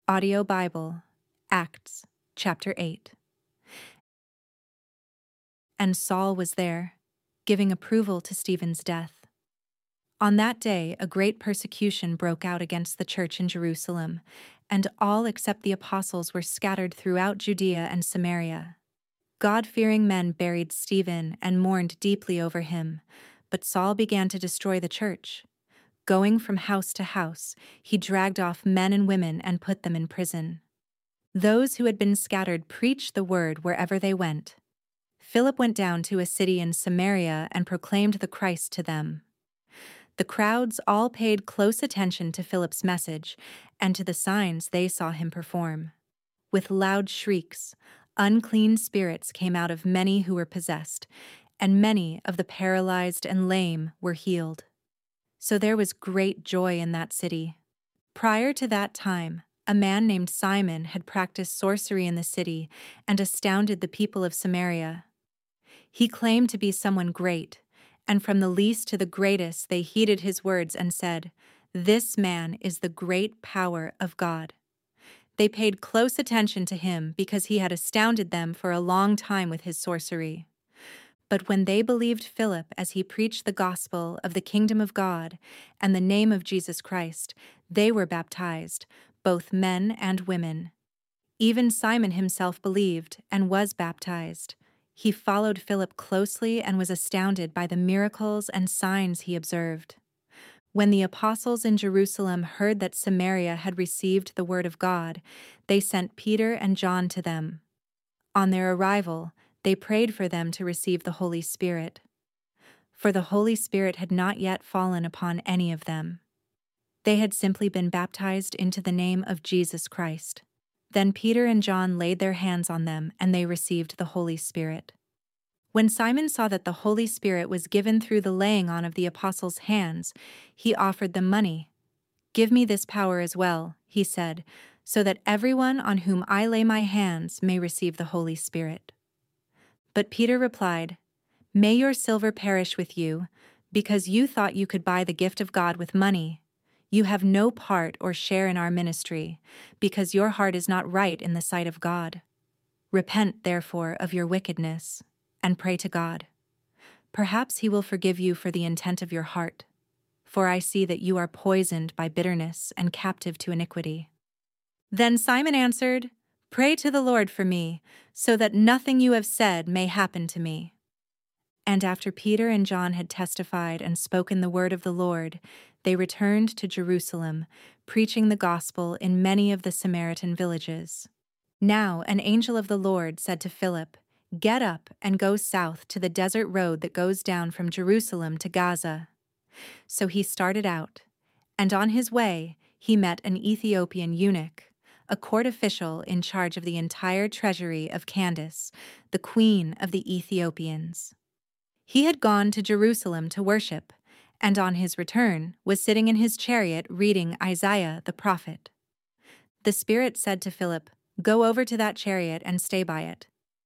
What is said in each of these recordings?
Audio Bible, Acts, chapter 8. And Saul was there, giving approval to Stephen's death. On that day, a great persecution broke out against the church in Jerusalem, and all except the apostles were scattered throughout Judea and Samaria. God-fearing men buried Stephen and mourned deeply over him, but Saul began to destroy the church. Going from house to house, he dragged off men and women and put them in prison. Those who had been scattered preached the word wherever they went. Philip went down to a city in Samaria and proclaimed the Christ to them. The crowds all paid close attention to Philip's message and to the signs they saw him perform. With loud shrieks, unclean spirits came out of many who were possessed, and many of the paralyzed and lame were healed. So there was great joy in that city. Prior to that time, a man named Simon had practiced sorcery in the city and astounded the people of Samaria. He claimed to be someone great, and from the least to the greatest they heeded his words and said, "This man is the great power of God." They paid close attention to him because he had astounded them for a long time with his sorcery. But when they believed Philip as he preached the gospel of the kingdom of God and the name of Jesus Christ, they were baptized, both men and women. Even Simon himself believed and was baptized. He followed Philip closely and was astounded by the miracles and signs he observed. When the apostles in Jerusalem heard that Samaria had received the word of God, they sent Peter and John to them. On their arrival, they prayed for them to receive the Holy Spirit. For the Holy Spirit had not yet fallen upon any of them. They had simply been baptized into the name of Jesus Christ. Then Peter and John laid their hands on them, and they received the Holy Spirit. When Simon saw that the Holy Spirit was given through the laying on of the apostles' hands, he offered them money. "Give me this power as well," he said, "so that everyone on whom I lay my hands may receive the Holy Spirit." But Peter replied, "May your silver perish with you, because you thought you could buy the gift of God with money. You have no part or share in our ministry, because your heart is not right in the sight of God. Repent, therefore, of your wickedness, and pray to God. Perhaps he will forgive you for the intent of your heart, for I see that you are poisoned by bitterness and captive to iniquity." Then Simon answered, "Pray to the Lord for me, so that nothing you have said may happen to me." And after Peter and John had testified and spoken the word of the Lord, they returned to Jerusalem, preaching the gospel in many of the Samaritan villages. Now an angel of the Lord said to Philip, "Get up and go south to the desert road that goes down from Jerusalem to Gaza." So he started out, and on his way he met an Ethiopian eunuch, a court official in charge of the entire treasury of Candace, the queen of the Ethiopians. He had gone to Jerusalem to worship, and on his return was sitting in his chariot reading Isaiah the prophet. The Spirit said to Philip, "Go over to that chariot and stay by it."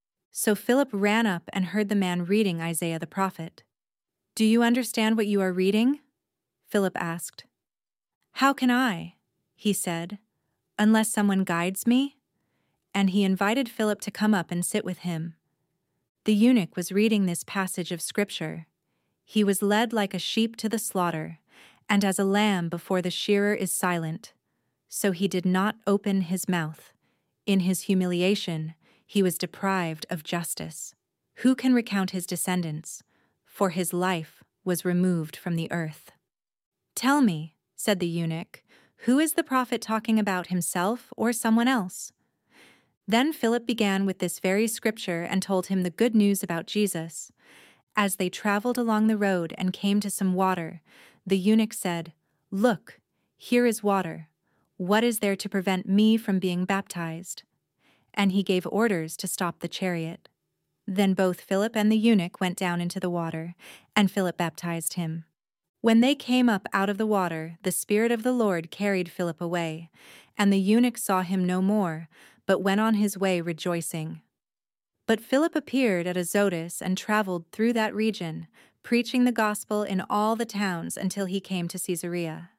So Philip ran up and heard the man reading Isaiah the prophet. "Do you understand what you are reading?" Philip asked. "How can I?" he said, "unless someone guides me?" And he invited Philip to come up and sit with him. The eunuch was reading this passage of Scripture. He was led like a sheep to the slaughter, and as a lamb before the shearer is silent, so he did not open his mouth. In his humiliation, he was deprived of justice. Who can recount his descendants? For his life was removed from the earth. "Tell me," said the eunuch, "who is the prophet talking about, himself or someone else?" Then Philip began with this very scripture and told him the good news about Jesus. As they traveled along the road and came to some water, the eunuch said, "Look, here is water. What is there to prevent me from being baptized?" And he gave orders to stop the chariot. Then both Philip and the eunuch went down into the water, and Philip baptized him. When they came up out of the water, the Spirit of the Lord carried Philip away, and the eunuch saw him no more, but went on his way rejoicing. But Philip appeared at Azotus and traveled through that region, preaching the gospel in all the towns until he came to Caesarea.